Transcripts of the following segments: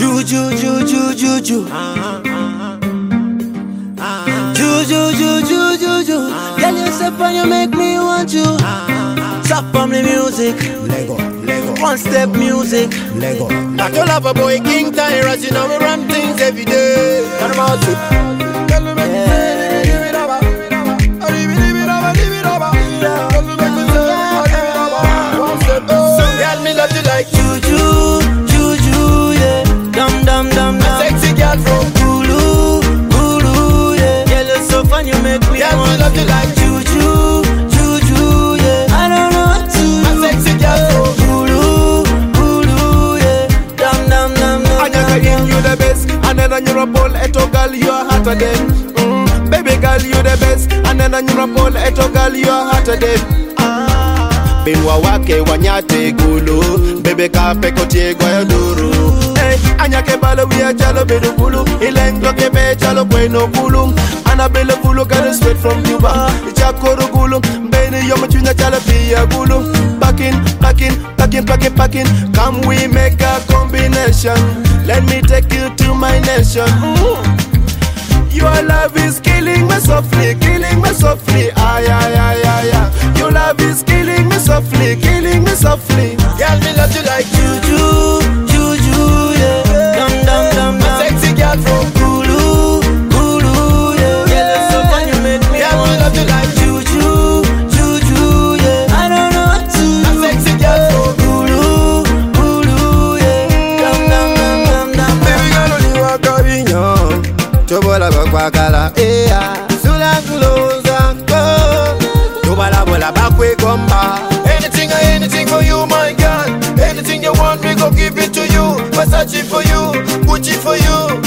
Juju, juju, juju. Juju, juju, juju. Girl, you step and you make me want you. Soft family music. Lego, Lego. One step music. Lego. Like you love a boy, King Tyrus, you know we run things every day. Turn about it. Girl, you make me say, give it up. Leave it up, leave it up. Girl, you make me say, give it up. One step, girl, me love you like Juju, juju, yeah. Dum dum dum dum. sexy girl from Gulu, gulu, yeah. Girl, you're so fun, you make me girl, me want love you like juju, juju, yeah. I don't know what to. sexy girl from Gulu, gulu, yeah. Dum dum dum dum. Anyaka in you the best, and then on your pole, eto girl you are hotter than. Baby girl you the best, and then on your pole, eto girl you are hotter than. Binwa wake wanyate gulu, bebe kape kotie goya duru. Hey, anyake balo we a chalo bedu gulu, ilenglo kebe chalo kweno gulu. Anabele gulu got it straight from Cuba. Ichakoro gulu, beni yo machuna chalo pia gulu. Packing. Come we make a combination. Let me take you to my nation. Your love is killing me softly. Ay, ay, ay, ay, ay. Your love is killing me softly. girl, me love you like Juju, juju, yeah. Dum dum dum dum. sexy girl from Gulu, gulu, yeah. Girl, you're so fun, you make me girl, me want love you like juju, juju, yeah. I don't know what to. sexy girl from Gulu, gulu, yeah. Dum dum dum dum dum. baby girl, only walk a vinyo. Chobola kwa kala, Sula kuloza ko. Chobola bola bakwe komba. Anything for you, my girl. Anything you want, we go give it to you. Versace for you, Gucci for you,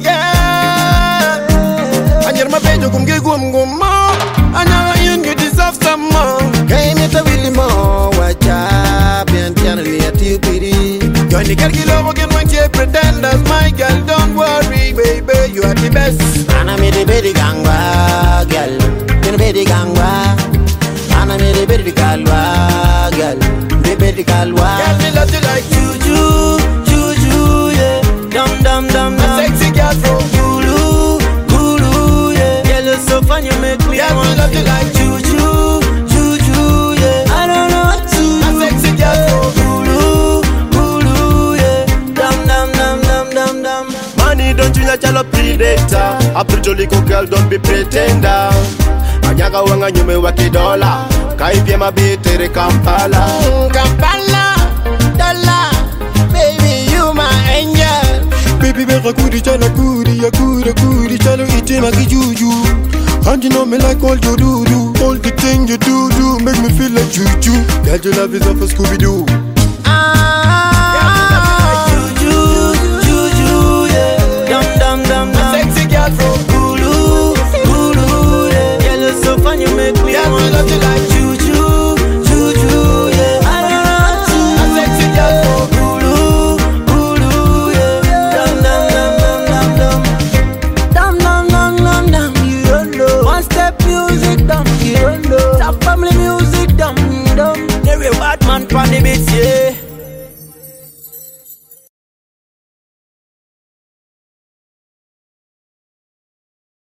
yeah. Anyer mabejo kumge gumgumo. Anara yun you deserve some more. Kay me ta willy mo, wacha bien tiana li ati piri. You're the girl kilo again when you pretenders, my girl. Don't worry, baby, you are the best. Ana me de bedi gangwa, girl. You bedi gangwa. Ana me de bedi galwa, girl. De bedi galwa. Girl, me love you like Juju, juju, yeah. Dum dum dum dum. sexy girl from Gulu, gulu, yeah. Girl, you're so fun, you make me girl, me want love you like juju, juju, yeah. I don't know what to. sexy girl from Gulu, gulu, yeah. Dum dum dum dum dum dum. Money don't you chalo predator. A pretty little girl don't be pretender. Anyaka wanga nyume waki dola. Kaipia mabitere Kampala. Kampala, dollar, baby, you my angel. Baby, make a goodie, chala goodie, a goodie, chalo ite maki juju. And you know me like all you do. All the things you do, make me feel like juju. Girl, your love is up for Scooby-Doo. Juju, juju, yeah. Dum dum dum dum. Sexy girl from Gulu, gulu, yeah. Girl, you're so fun, you make me girl, me want love you like juju, juju, yeah. I don't know what to. sexy girl from Gulu, gulu, yeah. Dum dum dum dum dum dum. Dum dum dum dum dum. You don't know. One step music, dum. You don't know. Top family music, dum dum. Every bad man on the beats, yeah.